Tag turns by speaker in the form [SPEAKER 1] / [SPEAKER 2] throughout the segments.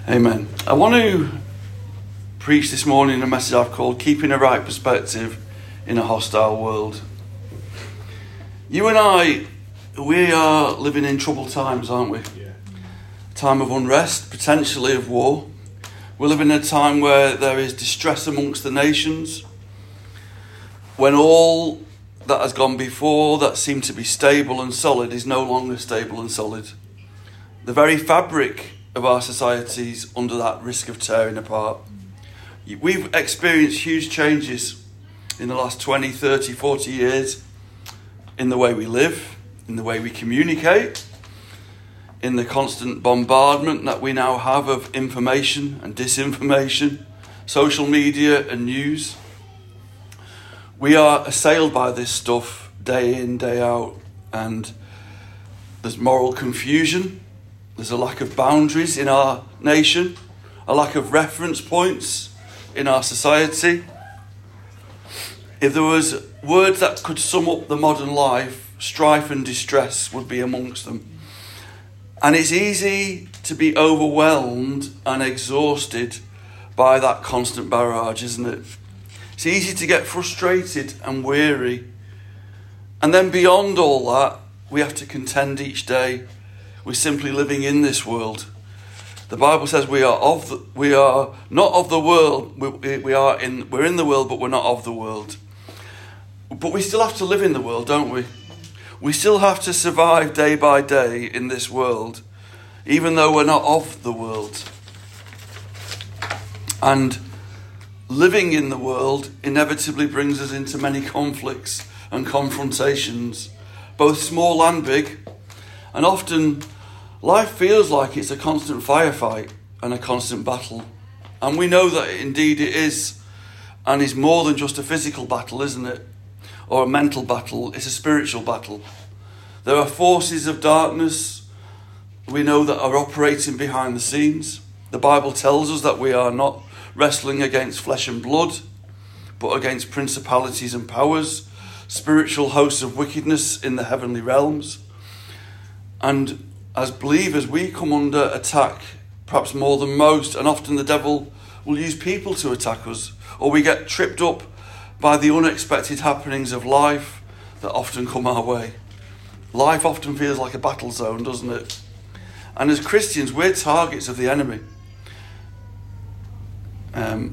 [SPEAKER 1] Amen. I want to preach this morning a message I've called Keeping a Right Perspective in a Hostile World. You and I, we are living in troubled times, aren't we?
[SPEAKER 2] Yeah.
[SPEAKER 1] A time of unrest, potentially of war. We're living in a time where there is distress amongst the nations, when all that has gone before that seemed to be stable and solid is no longer stable and solid. The very fabric of our societies under that risk of tearing apart. We've experienced huge changes in the last 20, 30, 40 years in the way we live, in the way we communicate, in the constant bombardment that we now have of information and disinformation, social media and news. We are assailed by this stuff day in, day out, and there's moral confusion. There's a lack of boundaries in our nation, a lack of reference points in our society. If there was words that could sum up the modern life, strife and distress would be amongst them. And it's easy to be overwhelmed and exhausted by that constant barrage, isn't it? It's easy to get frustrated and weary. And then beyond all that, we have to contend each day. We're simply living in this world. The Bible says we are not of the world. We're in the world, but we're not of the world. But we still have to live in the world, don't we? We still have to survive day by day in this world, even though we're not of the world. And living in the world inevitably brings us into many conflicts and confrontations, both small and big. And often life feels like it's a constant firefight and a constant battle. And we know that indeed it is, and is more than just a physical battle, isn't it? Or a mental battle. It's a spiritual battle. There are forces of darkness, we know, that are operating behind the scenes. The Bible tells us that we are not wrestling against flesh and blood, but against principalities and powers, spiritual hosts of wickedness in the heavenly realms. And as believers, we come under attack, perhaps more than most, and often the devil will use people to attack us, or we get tripped up by the unexpected happenings of life that often come our way. Life often feels like a battle zone, doesn't it? And as Christians, we're targets of the enemy. And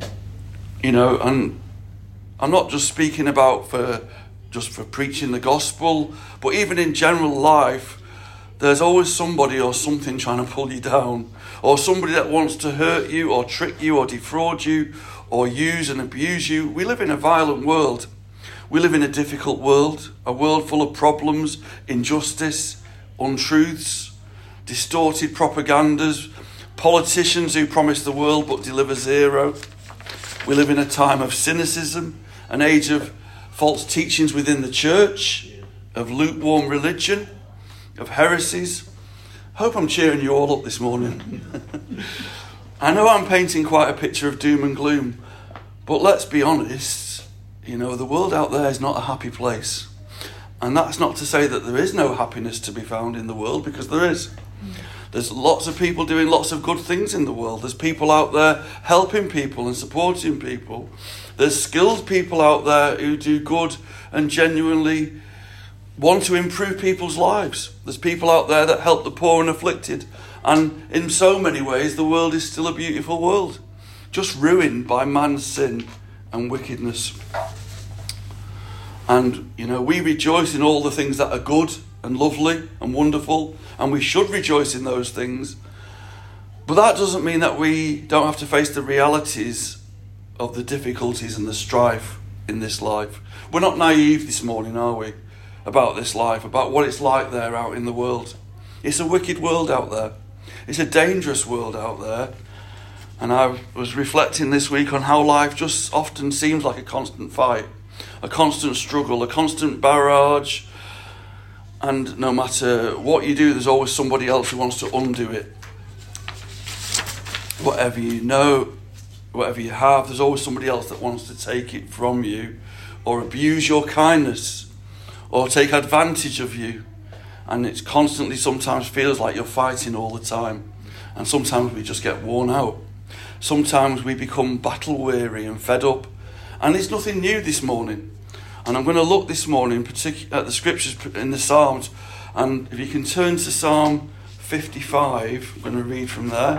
[SPEAKER 1] I'm not just speaking about for preaching the gospel, but even in general life, there's always somebody or something trying to pull you down, or somebody that wants to hurt you or trick you or defraud you or use and abuse you. We live in a violent world. We live in a difficult world, a world full of problems, injustice, untruths, distorted propagandas, politicians who promise the world but deliver zero. We live in a time of cynicism, an age of false teachings within the church, of lukewarm religion, of heresies. Hope I'm cheering you all up this morning. I know I'm painting quite a picture of doom and gloom, but let's be honest, the world out there is not a happy place. And that's not to say that there is no happiness to be found in the world, because there is. There's lots of people doing lots of good things in the world. There's people out there helping people and supporting people. There's skilled people out there who do good and genuinely want to improve people's lives. There's people out there that help the poor and afflicted. And in so many ways, the world is still a beautiful world, just ruined by man's sin and wickedness. And, we rejoice in all the things that are good and lovely and wonderful, and we should rejoice in those things. But that doesn't mean that we don't have to face the realities of the difficulties and the strife in this life. We're not naive this morning, are we, about this life, about what it's like there out in the world. It's a wicked world out there. It's a dangerous world out there. And I was reflecting this week on how life just often seems like a constant fight, a constant struggle, a constant barrage. And no matter what you do, there's always somebody else who wants to undo it. Whatever you know, whatever you have, there's always somebody else that wants to take it from you, or abuse your kindness, or take advantage of you. And it constantly sometimes feels like you're fighting all the time. And sometimes we just get worn out. Sometimes we become battle weary and fed up. And it's nothing new this morning. And I'm going to look this morning at the scriptures in the Psalms. And if you can turn to Psalm 55, I'm going to read from there.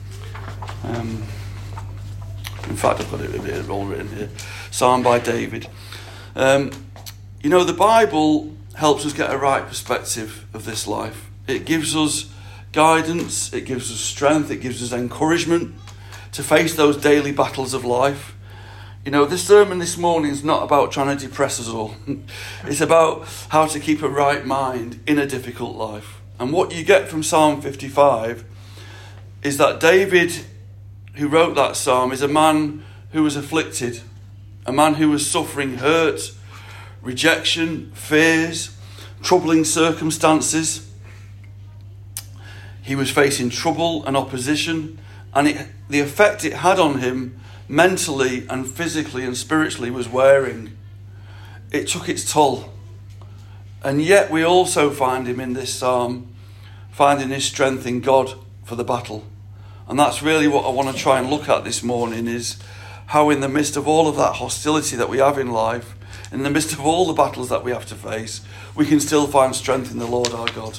[SPEAKER 1] In fact, I've got it all written here. Psalm by David. You know, the Bible helps us get a right perspective of this life. It gives us guidance, it gives us strength, it gives us encouragement to face those daily battles of life. You know, this sermon this morning is not about trying to depress us all. It's about how to keep a right mind in a difficult life. And what you get from Psalm 55 is that David, who wrote that psalm, is a man who was afflicted, a man who was suffering hurt, rejection, fears, troubling circumstances. He was facing trouble and opposition, and the effect it had on him mentally and physically and spiritually was wearing. It took its toll. And yet we also find him in this psalm, finding his strength in God for the battle. And that's really what I want to try and look at this morning, is how in the midst of all of that hostility that we have in life, in the midst of all the battles that we have to face, we can still find strength in the Lord our God.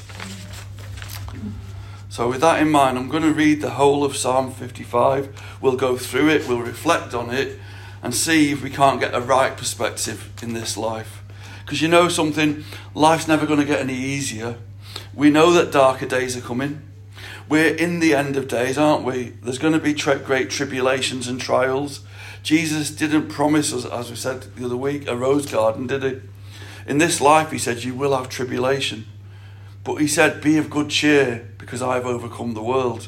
[SPEAKER 1] So with that in mind, I'm going to read the whole of Psalm 55. We'll go through it, we'll reflect on it, and see if we can't get a right perspective in this life. Because you know something, life's never going to get any easier. We know that darker days are coming. We're in the end of days, aren't we? There's going to be great tribulations and trials. Jesus didn't promise us, as we said the other week, a rose garden, did he? In this life, he said, you will have tribulation. But he said, be of good cheer, because I have overcome the world.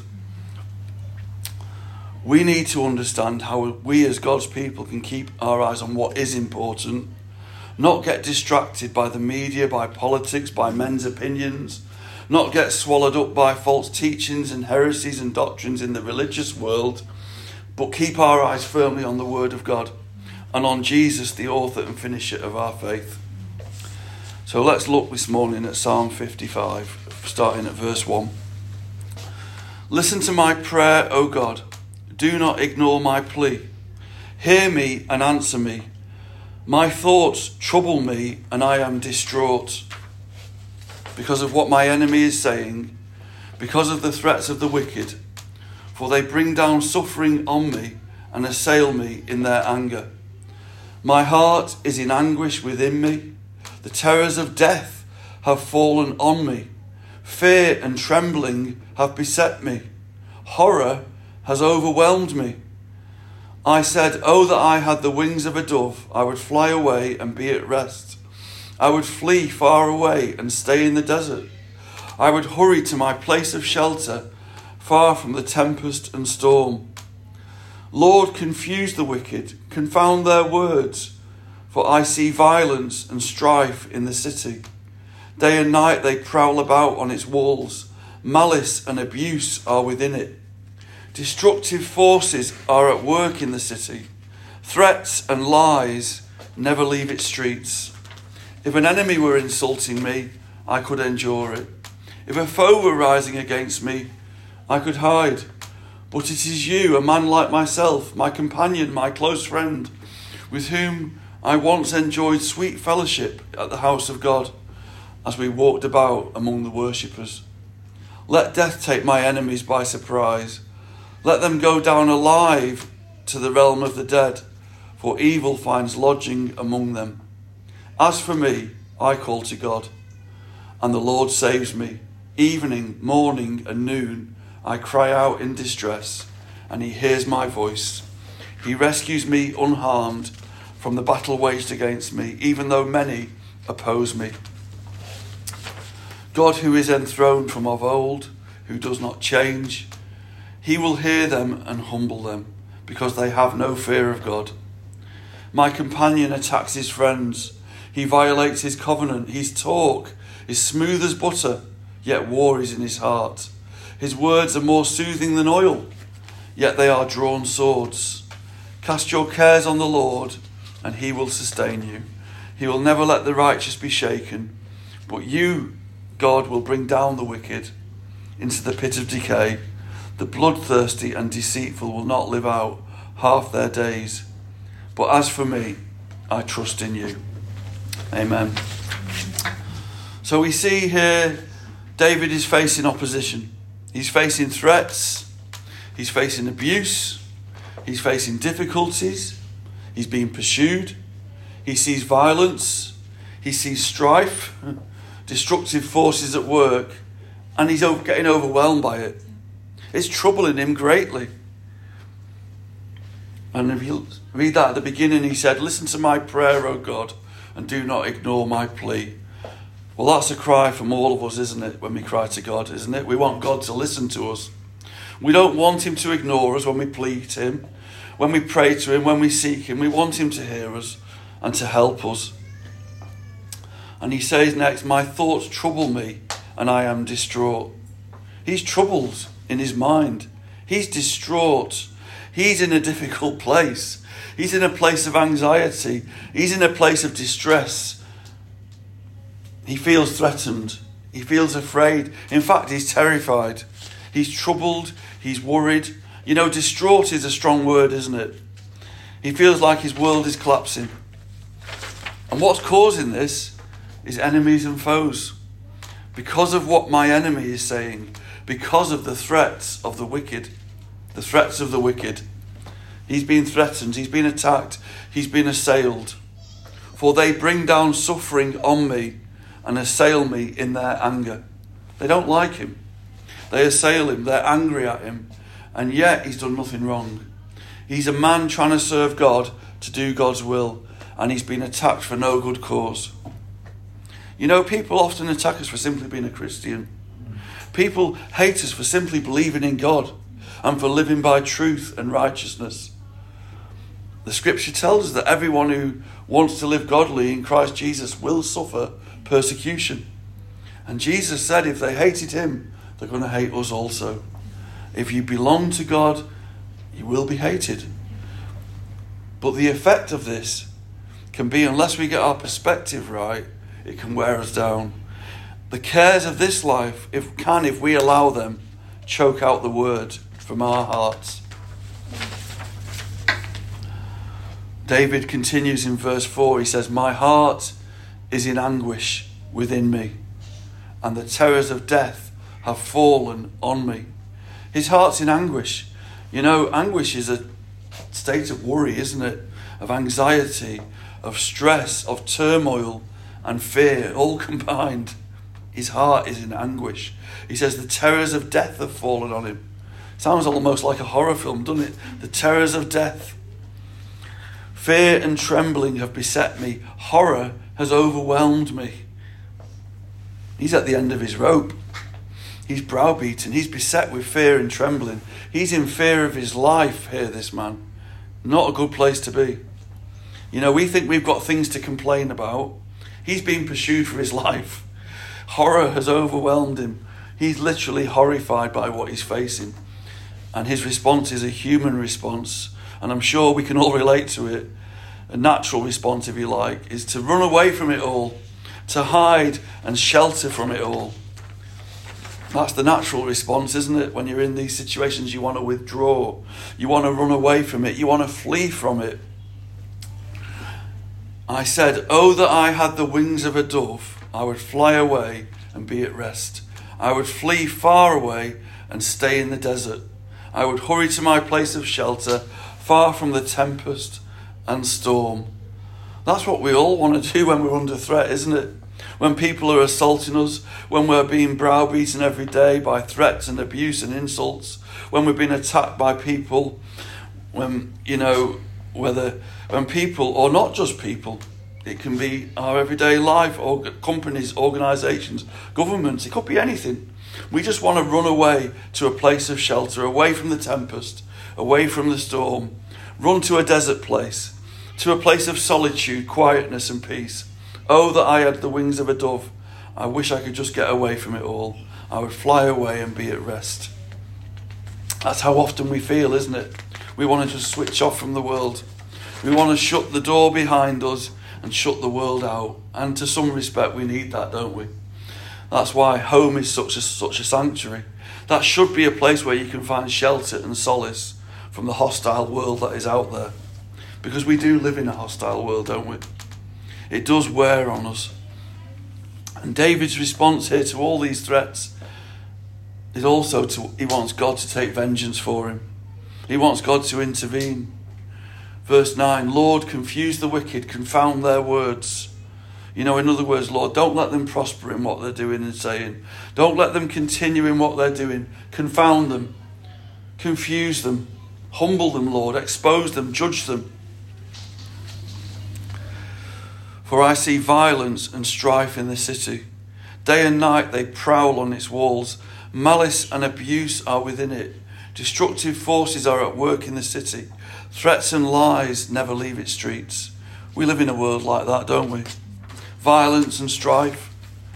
[SPEAKER 1] We need to understand how we as God's people can keep our eyes on what is important, not get distracted by the media, by politics, by men's opinions, not get swallowed up by false teachings and heresies and doctrines in the religious world, but keep our eyes firmly on the Word of God and on Jesus, the author and finisher of our faith. So let's look this morning at Psalm 55, starting at verse 1. Listen to my prayer, O God. Do not ignore my plea. Hear me and answer me. My thoughts trouble me and I am distraught because of what my enemy is saying, because of the threats of the wicked. For they bring down suffering on me and assail me in their anger. My heart is in anguish within me. The terrors of death have fallen on me. Fear and trembling have beset me. Horror has overwhelmed me. I said, oh, that I had the wings of a dove. I would fly away and be at rest. I would flee far away and stay in the desert. I would hurry to my place of shelter, far from the tempest and storm. Lord, confuse the wicked, confound their words. For I see violence and strife in the city. Day and night they prowl about on its walls. Malice and abuse are within it. Destructive forces are at work in the city. Threats and lies never leave its streets. If an enemy were insulting me, I could endure it. If a foe were rising against me, I could hide. But it is you, a man like myself, my companion, my close friend, with whom I once enjoyed sweet fellowship at the house of God as we walked about among the worshippers. Let death take my enemies by surprise. Let them go down alive to the realm of the dead, for evil finds lodging among them. As for me, I call to God, and the Lord saves me. Evening, morning, and noon, I cry out in distress, and he hears my voice. He rescues me unharmed from the battle waged against me, even though many oppose me. God, who is enthroned from of old, who does not change, he will hear them and humble them, because they have no fear of God. My companion attacks his friends. He violates his covenant. His talk is smooth as butter, yet war is in his heart. His words are more soothing than oil, yet they are drawn swords. Cast your cares on the Lord, and he will sustain you. He will never let the righteous be shaken. But you, God, will bring down the wicked into the pit of decay. The bloodthirsty and deceitful will not live out half their days. But as for me, I trust in you. Amen. So we see here David is facing opposition. He's facing threats. He's facing abuse. He's facing difficulties. He's being pursued. He sees violence. He sees strife, destructive forces at work, and he's getting overwhelmed by it. It's troubling him greatly. And if you read that at the beginning, he said, "Listen to my prayer, O God, and do not ignore my plea." Well, that's a cry from all of us, isn't it, when we cry to God, isn't it? We want God to listen to us. We don't want him to ignore us when we plead to him, when we pray to him, when we seek him. We want him to hear us and to help us. And he says next, "My thoughts trouble me, and I am distraught." He's troubled in his mind. He's distraught. He's in a difficult place. He's in a place of anxiety. He's in a place of distress. He feels threatened. He feels afraid. In fact, he's terrified. He's troubled. He's worried. You know, distraught is a strong word, isn't it? He feels like his world is collapsing. And what's causing this is enemies and foes. Because of what my enemy is saying, because of the threats of the wicked, he's been threatened, he's been attacked, he's been assailed. For they bring down suffering on me and assail me in their anger. They don't like him. They assail him, they're angry at him, and yet he's done nothing wrong. He's a man trying to serve God, to do God's will, and he's been attacked for no good cause. You know, people often attack us for simply being a Christian. People hate us for simply believing in God and for living by truth and righteousness. The scripture tells us that everyone who wants to live godly in Christ Jesus will suffer persecution. And Jesus said if they hated him, they're going to hate us also. If you belong to God, you will be hated. But the effect of this can be, unless we get our perspective right, it can wear us down. The cares of this life, if we allow them, choke out the word from our hearts. David continues in verse 4. He says, "My heart is in anguish within me, and the terrors of death have fallen on me." His heart's in anguish. You know, anguish is a state of worry, isn't it? Of anxiety, of stress, of turmoil and fear, all combined. His heart is in anguish. He says the terrors of death have fallen on him. Sounds almost like a horror film, doesn't it? The terrors of death. Fear and trembling have beset me. Horror has overwhelmed me. He's at the end of his rope. He's browbeaten. He's beset with fear and trembling. He's in fear of his life here, this man. Not a good place to be. You know, we think we've got things to complain about. He's been pursued for his life. Horror has overwhelmed him. He's literally horrified by what he's facing. And his response is a human response. And I'm sure we can all relate to it. A natural response, if you like, is to run away from it all. To hide and shelter from it all. That's the natural response, isn't it? When you're in these situations, you want to withdraw. You want to run away from it. You want to flee from it. I said, "Oh, that I had the wings of a dove. I would fly away and be at rest. I would flee far away and stay in the desert. I would hurry to my place of shelter, far from the tempest and storm." That's what we all want to do when we're under threat, isn't it? When people are assaulting us, when we're being browbeaten every day by threats and abuse and insults, when we're being attacked by people, when people, or not just people, it can be our everyday life, or companies, organisations, governments, it could be anything. We just want to run away to a place of shelter, away from the tempest, away from the storm, run to a desert place, to a place of solitude, quietness and peace. Oh, that I had the wings of a dove. I wish I could just get away from it all. I would fly away and be at rest. That's how often we feel, isn't it? We want to just switch off from the world. We want to shut the door behind us and shut the world out. And to some respect, we need that, don't we? That's why home is such a sanctuary. That should be a place where you can find shelter and solace from the hostile world that is out there. Because we do live in a hostile world, don't we? It does wear on us. And David's response here to all these threats is also he wants God to take vengeance for him. He wants God to intervene. Verse 9, Lord, confuse the wicked, confound their words. In other words, Lord, don't let them prosper in what they're doing and saying. Don't let them continue in what they're doing. Confound them. Confuse them. Humble them, Lord. Expose them. Judge them. For I see violence and strife in the city. Day and night they prowl on its walls. Malice and abuse are within it. Destructive forces are at work in the city. Threats and lies never leave its streets. We live in a world like that, don't we? Violence and strife.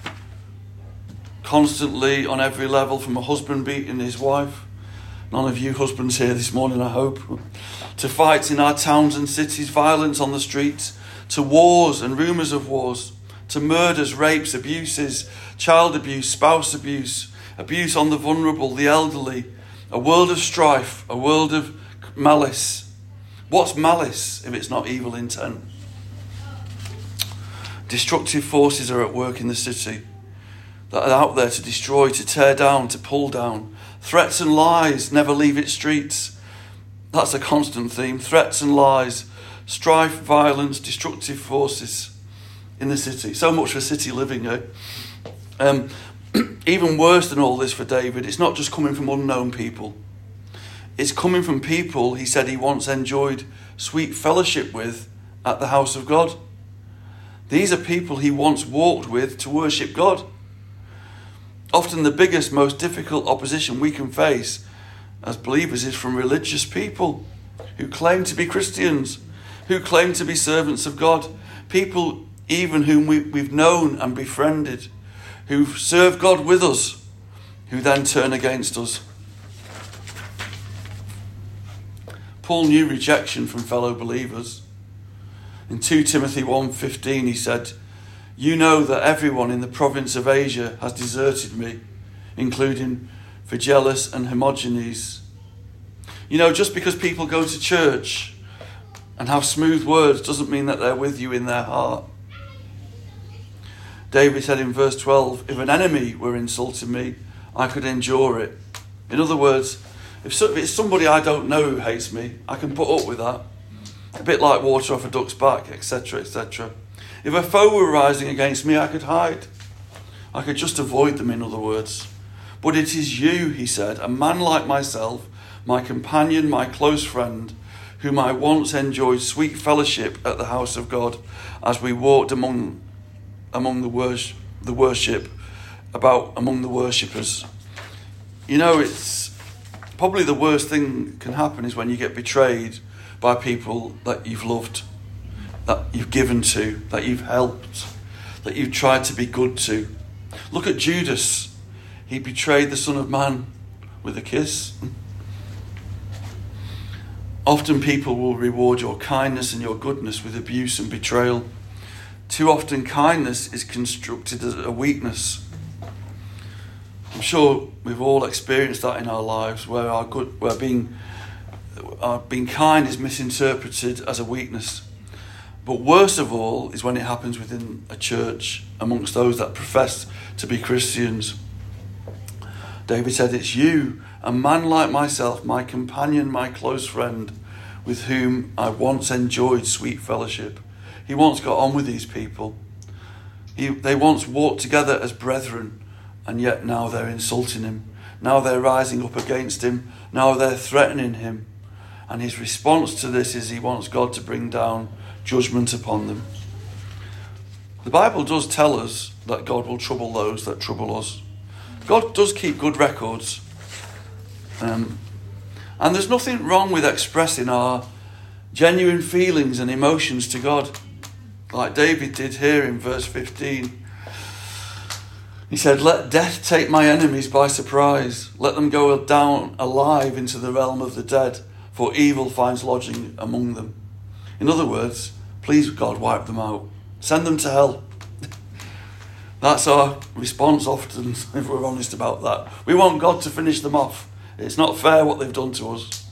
[SPEAKER 1] Constantly on every level, from a husband beating his wife. None of you husbands here this morning, I hope. To fights in our towns and cities, violence on the streets. To wars and rumours of wars. To murders, rapes, abuses, child abuse, spouse abuse. Abuse on the vulnerable, the elderly. A world of strife, a world of malice. What's malice if it's not evil intent? Destructive forces are at work in the city that are out there to destroy, to tear down, to pull down. Threats and lies never leave its streets. That's a constant theme. Threats and lies, strife, violence, destructive forces in the city. So much for city living, eh? Even worse than all this for David, it's not just coming from unknown people. It's coming from people he said he once enjoyed sweet fellowship with at the house of God. These are people he once walked with to worship God. Often the biggest, most difficult opposition we can face as believers is from religious people who claim to be Christians, who claim to be servants of God, people even whom we've known and befriended, who serve God with us, who then turn against us. Paul knew rejection from fellow believers. In 2 Timothy 1:15 he said, "You know that everyone in the province of Asia has deserted me, including Phygellus and Hermogenes." Just because people go to church and have smooth words doesn't mean that they're with you in their heart. David said in verse 12, "If an enemy were insulting me, I could endure it." In other words, if it's somebody I don't know who hates me, I can put up with that. A bit like water off a duck's back, etc., etc. If a foe were rising against me, I could hide. I could just avoid them, in other words. But it is you, he said, a man like myself, my companion, my close friend, whom I once enjoyed sweet fellowship at the house of God as we walked among the worship, among the worshippers. It's probably the worst thing that can happen is when you get betrayed by people that you've loved, that you've given to, that you've helped, that you've tried to be good to. Look at Judas. He betrayed the Son of Man with a kiss. Often people will reward your kindness and your goodness with abuse and betrayal. Too often kindness is constructed as a weakness. I'm sure we've all experienced that in our lives, where being kind is misinterpreted as a weakness. But worst of all is when it happens within a church, amongst those that profess to be Christians. David said, "It's you, a man like myself, my companion, my close friend, with whom I once enjoyed sweet fellowship." He once got on with these people. They once walked together as brethren, and yet now they're insulting him. Now they're rising up against him. Now they're threatening him. And his response to this is he wants God to bring down judgment upon them. The Bible does tell us that God will trouble those that trouble us. God does keep good records. And there's nothing wrong with expressing our genuine feelings and emotions to God, like David did here in verse 15. He said, "Let death take my enemies by surprise. Let them go down alive into the realm of the dead, for evil finds lodging among them." In other words, please God, wipe them out. Send them to hell. That's our response often, if we're honest about that. We want God to finish them off. It's not fair what they've done to us.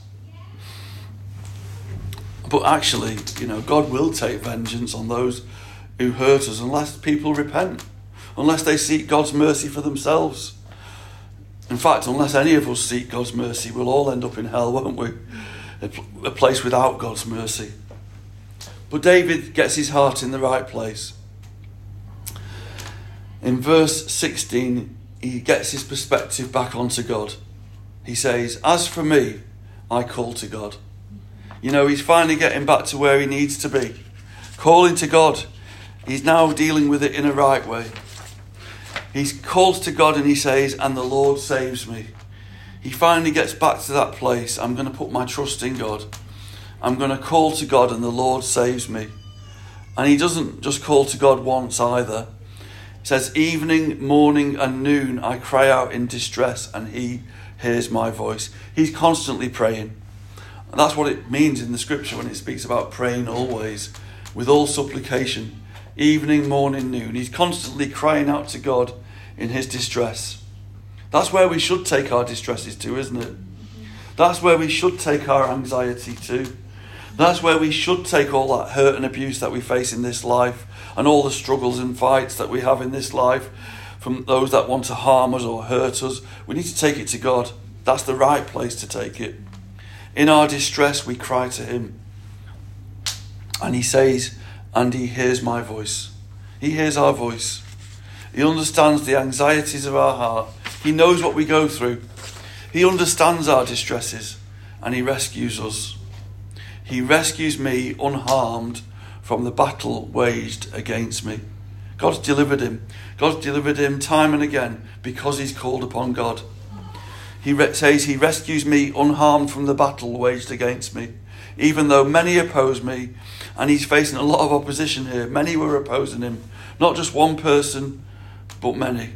[SPEAKER 1] But actually, God will take vengeance on those who hurt us unless people repent, unless they seek God's mercy for themselves. In fact, unless any of us seek God's mercy, we'll all end up in hell, won't we? A place without God's mercy. But David gets his heart in the right place. In verse 16, he gets his perspective back onto God. He says, "As for me, I call to God." He's finally getting back to where he needs to be. Calling to God. He's now dealing with it in a right way. He calls to God and he says, "And the Lord saves me." He finally gets back to that place. I'm going to put my trust in God. I'm going to call to God and the Lord saves me. And he doesn't just call to God once either. He says, "Evening, morning and noon I cry out in distress and he hears my voice." He's constantly praying. And that's what it means in the scripture when it speaks about praying always, with all supplication. Evening, morning, noon. He's constantly crying out to God in his distress. That's where we should take our distresses to, isn't it? That's where we should take our anxiety to. That's where we should take all that hurt and abuse that we face in this life and all the struggles and fights that we have in this life from those that want to harm us or hurt us. We need to take it to God. That's the right place to take it. In our distress, we cry to him. And he says, "And he hears my voice." He hears our voice. He understands the anxieties of our heart. He knows what we go through. He understands our distresses and he rescues us. He rescues me unharmed from the battle waged against me. God's delivered him. God's delivered him time and again because he's called upon God. He says he rescues me unharmed from the battle waged against me. Even though many oppose me, and he's facing a lot of opposition here. Many were opposing him. Not just one person, but many.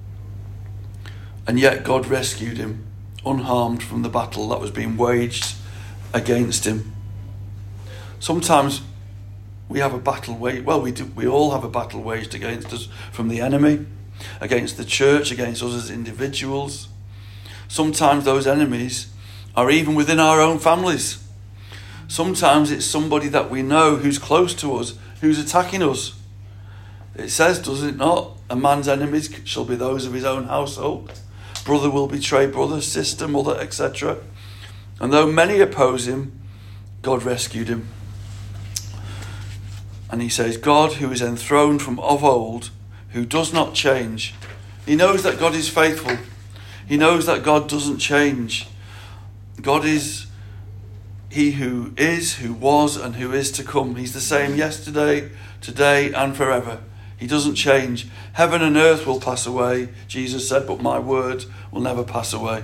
[SPEAKER 1] And yet God rescued him unharmed from the battle that was being waged against him. Sometimes we have a battle waged, we all have a battle waged against us from the enemy, against the church, against us as individuals. Sometimes those enemies are even within our own families. Sometimes it's somebody that we know who's close to us, who's attacking us. It says, does it not? A man's enemies shall be those of his own household. Brother will betray brother, sister, mother, etc. And though many oppose him, God rescued him. And he says, God who is enthroned from of old, who does not change. He knows that God is faithful. He knows that God doesn't change. God is he who is, who was, and who is to come. He's the same yesterday, today, and forever. He doesn't change. Heaven and earth will pass away, Jesus said, but my word will never pass away.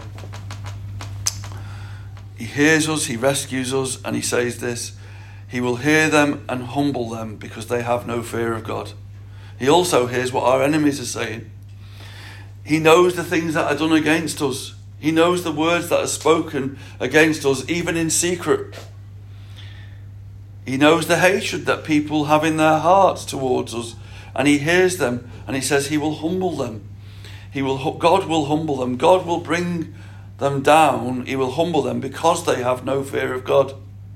[SPEAKER 1] He hears us, he rescues us, and he says this, he will hear them and humble them because they have no fear of God. He also hears what our enemies are saying. He knows the things that are done against us. He knows the words that are spoken against us, even in secret. He knows the hatred that people have in their hearts towards us, and he hears them, and he says he will humble them. God will humble them. God will bring them down. He will humble them because they have no fear of God.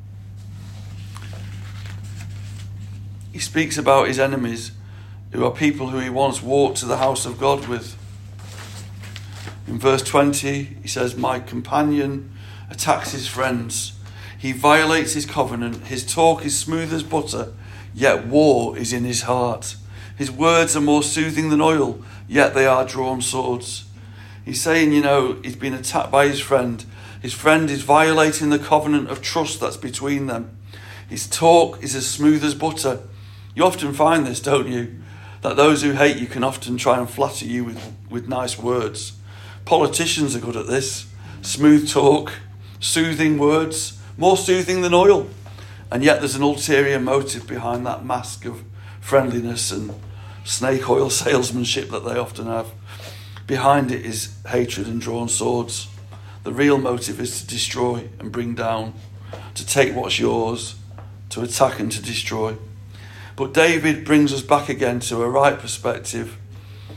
[SPEAKER 1] He speaks about his enemies, who are people who he once walked to the house of God with. In verse 20, he says, my companion attacks his friends. He violates his covenant. His talk is smooth as butter, yet war is in his heart. His words are more soothing than oil, yet they are drawn swords. He's saying, he's been attacked by his friend. His friend is violating the covenant of trust that's between them. His talk is as smooth as butter. You often find this, don't you? That those who hate you can often try and flatter you with nice words. Politicians are good at this. Smooth talk, soothing words, more soothing than oil. And yet there's an ulterior motive behind that mask of friendliness and snake oil salesmanship that they often have. Behind it is hatred and drawn swords. The real motive is to destroy and bring down, to take what's yours, to attack and to destroy. But David brings us back again to a right perspective.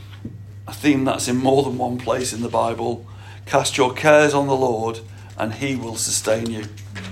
[SPEAKER 1] a theme that's in more than one place in the Bible. Cast your cares on the Lord and he will sustain you.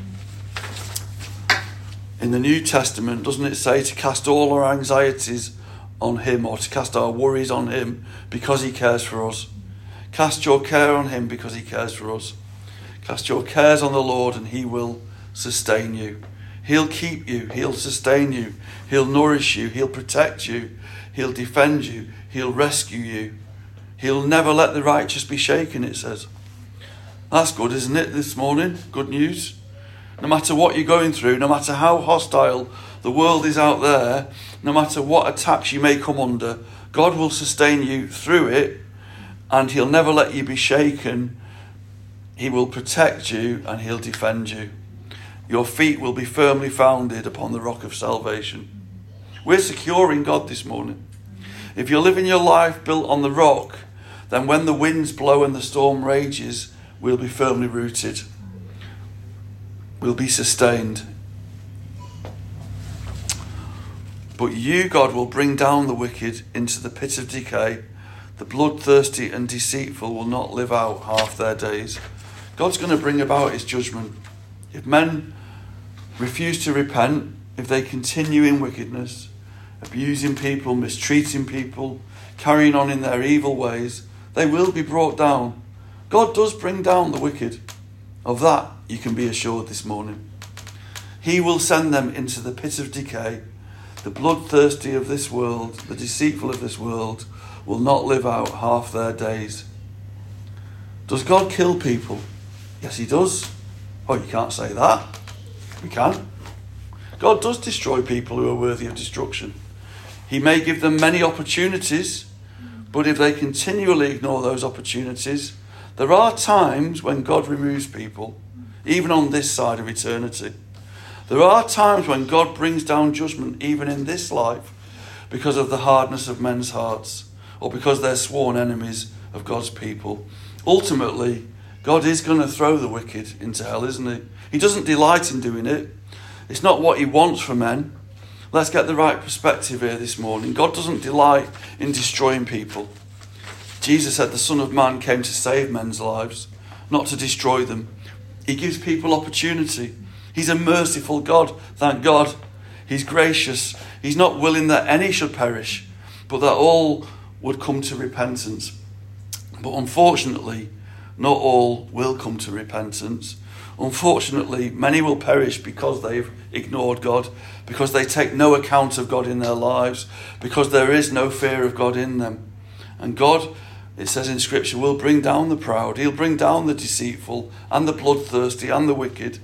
[SPEAKER 1] In the New Testament, doesn't it say to cast all our anxieties on him, or to cast our worries on him because he cares for us? Cast your care on him because he cares for us. Cast your cares on the Lord and he will sustain you. He'll keep you. He'll sustain you. He'll nourish you. He'll protect you. He'll defend you. He'll rescue you. He'll never let the righteous be shaken, it says. That's good, isn't it, this morning? Good news. No matter what you're going through, no matter how hostile the world is out there, no matter what attacks you may come under, God will sustain you through it, and he'll never let you be shaken. He will protect you and he'll defend you. Your feet will be firmly founded upon the rock of salvation. We're secure in God this morning. If you're living your life built on the rock, then when the winds blow and the storm rages, we'll be firmly rooted. We'll be sustained. But you, God, will bring down the wicked into the pit of decay. The bloodthirsty and deceitful will not live out half their days. God's going to bring about his judgment. If men refuse to repent, if they continue in wickedness, abusing people, mistreating people, carrying on in their evil ways, they will be brought down. God does bring down the wicked. Of that you can be assured this morning. He will send them into the pit of decay. The bloodthirsty of this world, the deceitful of this world, will not live out half their days. Does God kill people? Yes, he does. Oh, you can't say that. We can. God does destroy people who are worthy of destruction. He may give them many opportunities, but if they continually ignore those opportunities, there are times when God removes people, even on this side of eternity. There are times when God brings down judgment, even in this life, because of the hardness of men's hearts, or because they're sworn enemies of God's people. Ultimately, God is going to throw the wicked into hell, isn't he? He doesn't delight in doing it. It's not what he wants for men. Let's get the right perspective here this morning. God doesn't delight in destroying people. Jesus said the Son of Man came to save men's lives, not to destroy them. He gives people opportunity. He's a merciful God, thank God. He's gracious. He's not willing that any should perish, but that all would come to repentance. But unfortunately, not all will come to repentance. Unfortunately, many will perish because they've ignored God, because they take no account of God in their lives, because there is no fear of God in them. And God, it says in Scripture, will bring down the proud. He'll bring down the deceitful and the bloodthirsty and the wicked.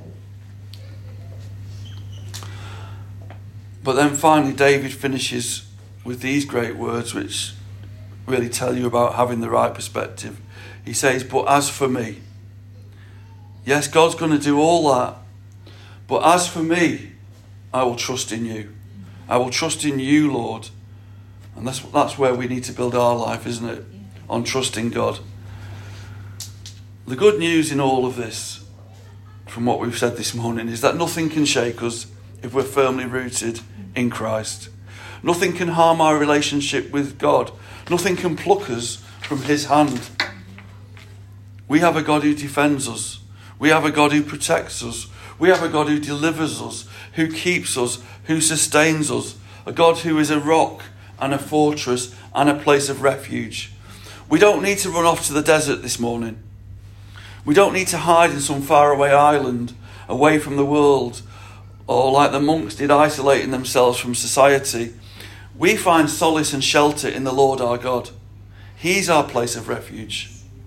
[SPEAKER 1] But then finally, David finishes with these great words, which really tell you about having the right perspective. He says, but as for me, yes, God's going to do all that, but as for me, I will trust in you. I will trust in you, Lord. And that's where we need to build our life, isn't it? On trusting God. The good news in all of this, from what we've said this morning, is that nothing can shake us if we're firmly rooted in Christ. Nothing can harm our relationship with God. Nothing can pluck us from his hand. We have a God who defends us. We have a God who protects us. We have a God who delivers us, who keeps us, who sustains us. A God who is a rock and a fortress and a place of refuge. We don't need to run off to the desert this morning. We don't need to hide in some faraway island away from the world, or like the monks did, isolating themselves from society. We find solace and shelter in the Lord our God. He's our place of refuge.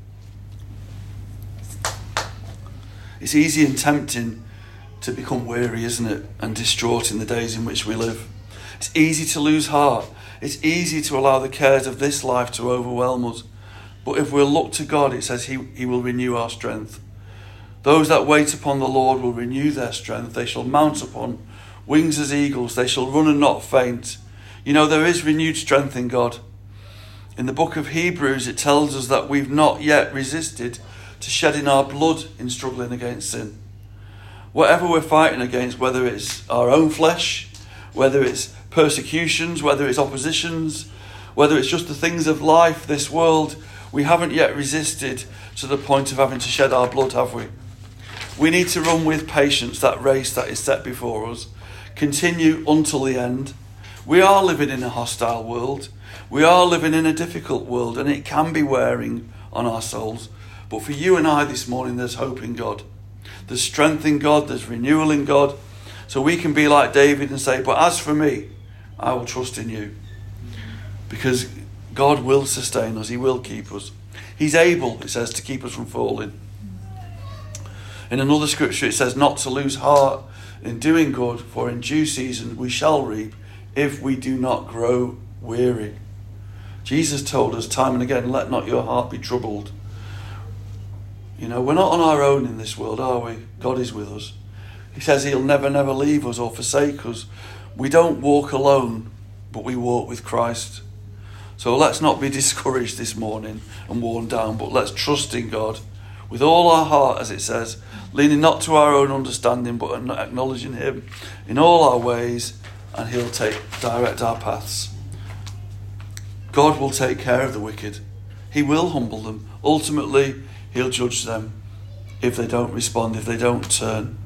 [SPEAKER 1] It's easy and tempting to become weary, isn't it? And distraught in the days in which we live. It's easy to lose heart. It's easy to allow the cares of this life to overwhelm us. But if we'll look to God, it says he will renew our strength. Those that wait upon the Lord will renew their strength. They shall mount upon wings as eagles. They shall run and not faint. You know, there is renewed strength in God. In the book of Hebrews, it tells us that we've not yet resisted to shedding our blood in struggling against sin. Whatever we're fighting against, whether it's our own flesh, whether it's persecutions, whether it's oppositions, whether it's just the things of life, this world, we haven't yet resisted to the point of having to shed our blood, have we? We need to run with patience that race that is set before us, continue until the end. We are living in a hostile world. We are living in a difficult world, and it can be wearing on our souls. But for you and I this morning, there's hope in God. There's strength in God. There's renewal in God. So we can be like David and say, but as for me, I will trust in you. Because God will sustain us. He will keep us. He's able, it says, to keep us from falling. In another scripture, it says not to lose heart in doing good, for in due season we shall reap if we do not grow weary. Jesus told us time and again, let not your heart be troubled. You know, we're not on our own in this world, are we? God is with us. He says he'll never, never leave us or forsake us. We don't walk alone, but we walk with Christ. So let's not be discouraged this morning and worn down, but let's trust in God with all our heart, as it says, leaning not to our own understanding, but acknowledging him in all our ways, and he'll direct our paths. God will take care of the wicked. He will humble them. Ultimately, he'll judge them if they don't respond, if they don't turn.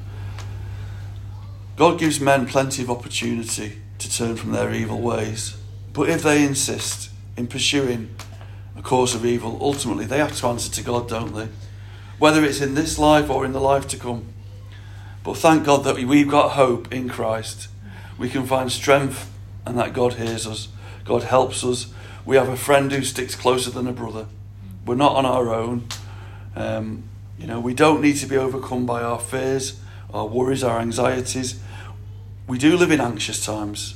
[SPEAKER 1] God gives men plenty of opportunity to turn from their evil ways. But if they insist in pursuing a course of evil, ultimately they have to answer to God, don't they? Whether it's in this life or in the life to come. But thank God that we've got hope in Christ. We can find strength, and that God hears us. God helps us. We have a friend who sticks closer than a brother. We're not on our own. We don't need to be overcome by our fears, our worries, our anxieties. We do live in anxious times.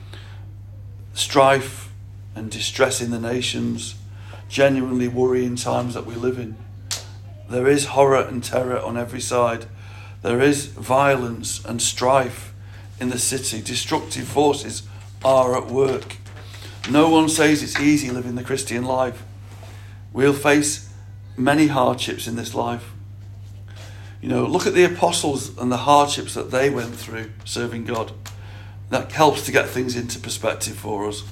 [SPEAKER 1] Strife and distress in the nations, genuinely worrying times that we live in. There is horror and terror on every side. There is violence and strife in the city. Destructive forces are at work. No one says it's easy living the Christian life. We'll face many hardships in this life. You know, look at the apostles and the hardships that they went through serving God. That helps to get things into perspective for us.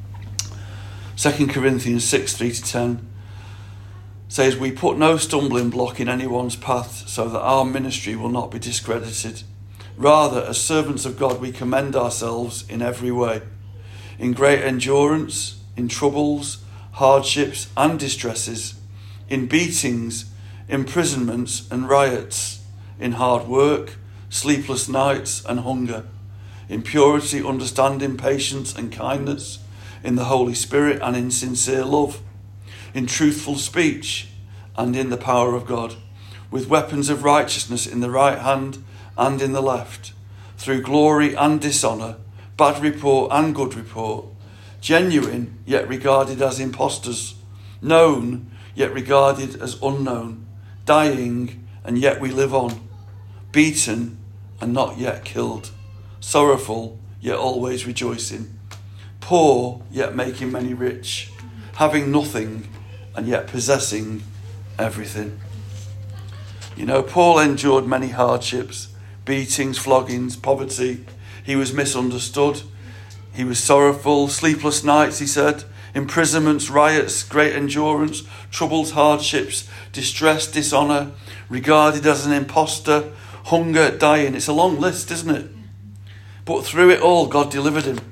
[SPEAKER 1] 2 Corinthians 6, 3-10 says, we put no stumbling block in anyone's path so that our ministry will not be discredited. Rather, as servants of God, we commend ourselves in every way, in great endurance, in troubles, hardships and distresses, in beatings, imprisonments and riots, in hard work, sleepless nights and hunger, in purity, understanding, patience and kindness, in the Holy Spirit and in sincere love, in truthful speech and in the power of God, with weapons of righteousness in the right hand and in the left, through glory and dishonour, bad report and good report, genuine yet regarded as impostors, known yet regarded as unknown, dying and yet we live on, beaten and not yet killed, sorrowful yet always rejoicing, poor yet making many rich, having nothing and yet possessing everything. You know, Paul endured many hardships, beatings, floggings, poverty. He was misunderstood. He was sorrowful, sleepless nights, he said, imprisonments, riots, great endurance, troubles, hardships, distress, dishonour, regarded as an imposter, hunger, dying. It's a long list, isn't it? But through it all, God delivered him.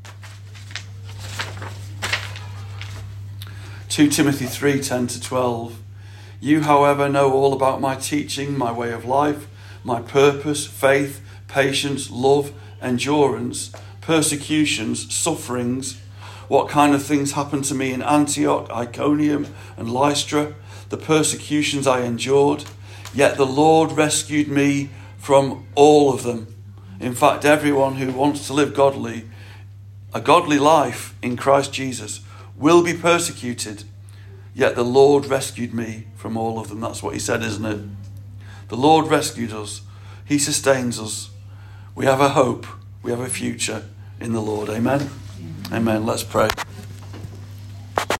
[SPEAKER 1] 2 Timothy 3, 10-12. You, however, know all about my teaching, my way of life, my purpose, faith, patience, love, endurance, persecutions, sufferings, what kind of things happened to me in Antioch, Iconium, and Lystra, the persecutions I endured. Yet the Lord rescued me from all of them. In fact, everyone who wants to live a godly life in Christ Jesus, will be persecuted. Yet the Lord rescued me from all of them. That's what he said, isn't it? The Lord rescued us. He sustains us. We have a hope. We have a future in the Lord. Amen? Amen. Let's pray.